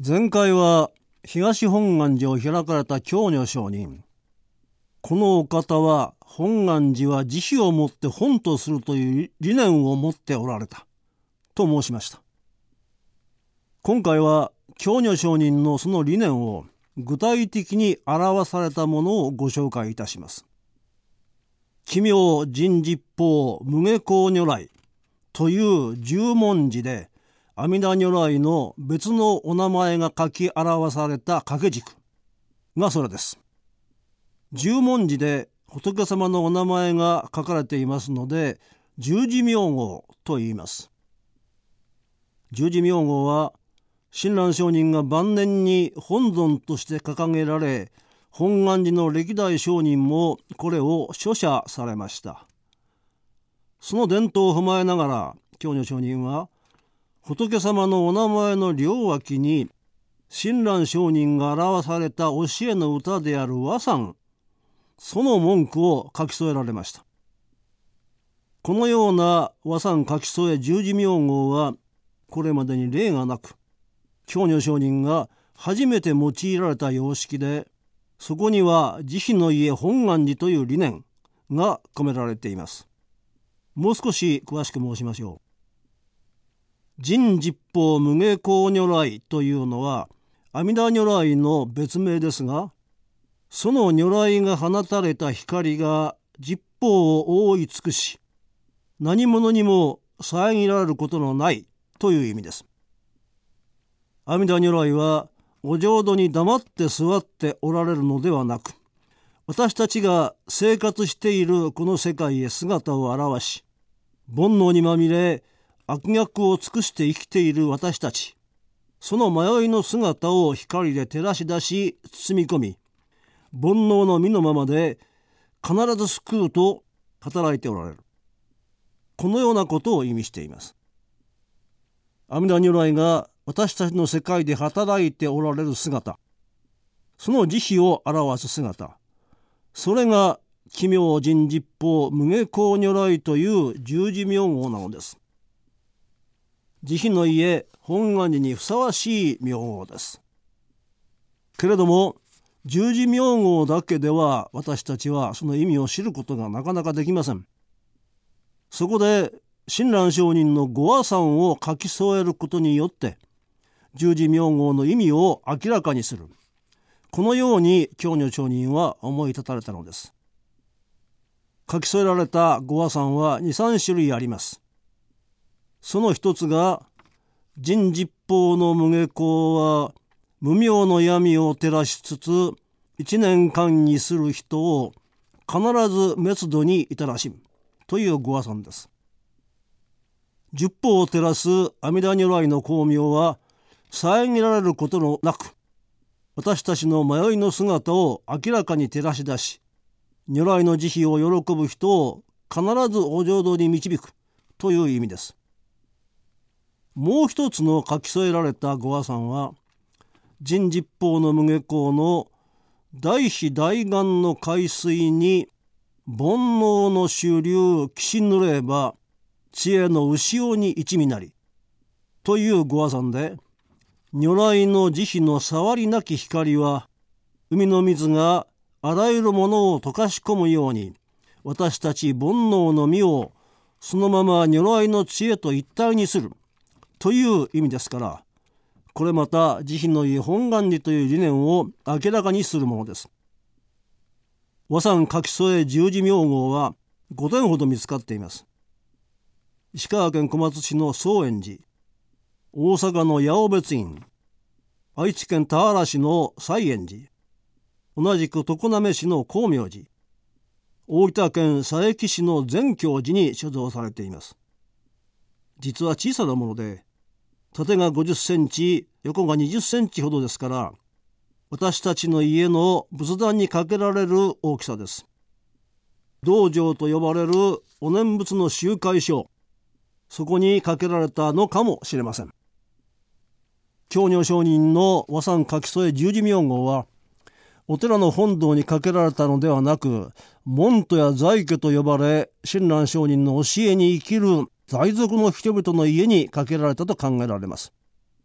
前回は東本願寺を開かれた教如上人。このお方は本願寺は慈悲をもって本とするという理念を持っておられたと申しました。今回は教如上人のその理念を具体的に表されたものをご紹介いたします。奇妙人実法無下光如来という十文字で阿弥陀如来の別のお名前が書き表された掛け軸がそれです。十文字で仏様のお名前が書かれていますので、十字名号と言います。十字名号は親鸞上人が晩年に本尊として掲げられ、本願寺の歴代上人もこれを書写されました。その伝統を踏まえながら、教如上人は仏様のお名前の両脇に親鸞上人が表された教えの歌である和讃、その文句を書き添えられました。このような和讃書き添え十字名号はこれまでに例がなく、教如上人が初めて用いられた様式で、そこには慈悲の家本願寺という理念が込められています。もう少し詳しく申しましょう。人実法無下光如来というのは阿弥陀如来の別名ですが、その如来が放たれた光が実法を覆い尽くし、何者にも遮られることのないという意味です。阿弥陀如来はお浄土に黙って座っておられるのではなく、私たちが生活しているこの世界へ姿を現し、煩悩にまみれ悪逆を尽くして生きている私たち、その迷いの姿を光で照らし出し包み込み、煩悩の身のままで必ず救うと働いておられる。このようなことを意味しています。阿弥陀如来が私たちの世界で働いておられる姿、その慈悲を表す姿、それが奇妙人実法無下光如来という十字名号なのです。慈悲の家本願寺にふさわしい名号です。けれども十字名号だけでは私たちはその意味を知ることがなかなかできません。そこで親鸞上人のご和讃を書き添えることによって十字名号の意味を明らかにする、このように教如上人は思い立たれたのです。書き添えられたご和讃は 2,3 種類あります。その一つが、人実法の無下光は無明の闇を照らしつつ一年間にする人を必ず滅度に至らしむというご和讃です。十法を照らす阿弥陀如来の光明は遮られることのなく、私たちの迷いの姿を明らかに照らし出し、如来の慈悲を喜ぶ人を必ずお浄土に導くという意味です。もう一つの書き添えられたご和讃は、人実法の無下光の大悲大願の海水に煩悩の主流岸ぬれば知恵の潮に一味なりというご和讃で、如来の慈悲の触りなき光は海の水があらゆるものを溶かし込むように、私たち煩悩の身をそのまま如来の知恵と一体にするという意味ですから、これまた慈悲の家本願寺という理念を明らかにするものです。和讃書き添え十字名号は5点ほど見つかっています。石川県小松市の宗円寺、大阪の八尾別院、愛知県田原市の西円寺、同じく常滑市の光明寺、大分県佐伯市の善教寺に所蔵されています。実は小さなもので、縦が50センチ、横が20センチほどですから、私たちの家の仏壇にかけられる大きさです。道場と呼ばれるお念仏の集会所、そこにかけられたのかもしれません。教如上人の和讃書き添え十字名号は、お寺の本堂にかけられたのではなく、門徒や在家と呼ばれ、親鸞上人の教えに生きる在俗の人々の家にかけられたと考えられます。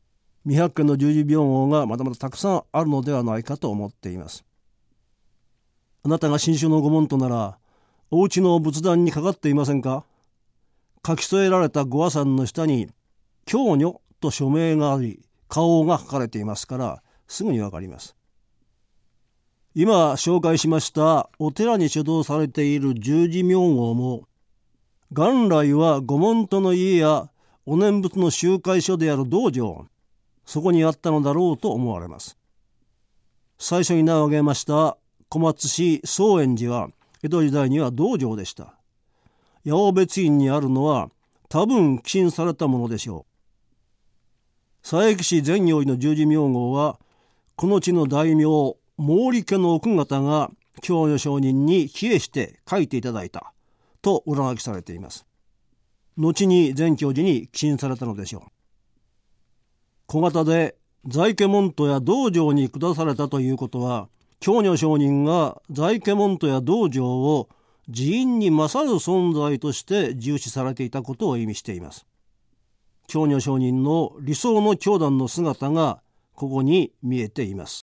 未発見の十字病号がまだまだたくさんあるのではないかと思っています。あなたが新種の御門徒なら、お家の仏壇にかかっていませんか？書き添えられたご和さんの下に教女と署名があり、顔が書かれていますからすぐにわかります。今紹介しましたお寺に所蔵されている十字名号も、元来は御門徒の家やお念仏の集会所である道場、そこにあったのだろうと思われます。最初に名を挙げました小松市宗円寺は江戸時代には道場でした。八尾別院にあるのは多分寄進されたものでしょう。佐伯市善行寺の十字名号は、この地の大名毛利家の奥方が教女上人に帰依して書いていただいたと裏書きされています。後に善教寺に寄進されたのでしょう。小型で在家門徒や道場に下されたということは、教女上人が在家門徒や道場を寺院に勝る存在として重視されていたことを意味しています。教女上人の理想の教団の姿がここに見えています。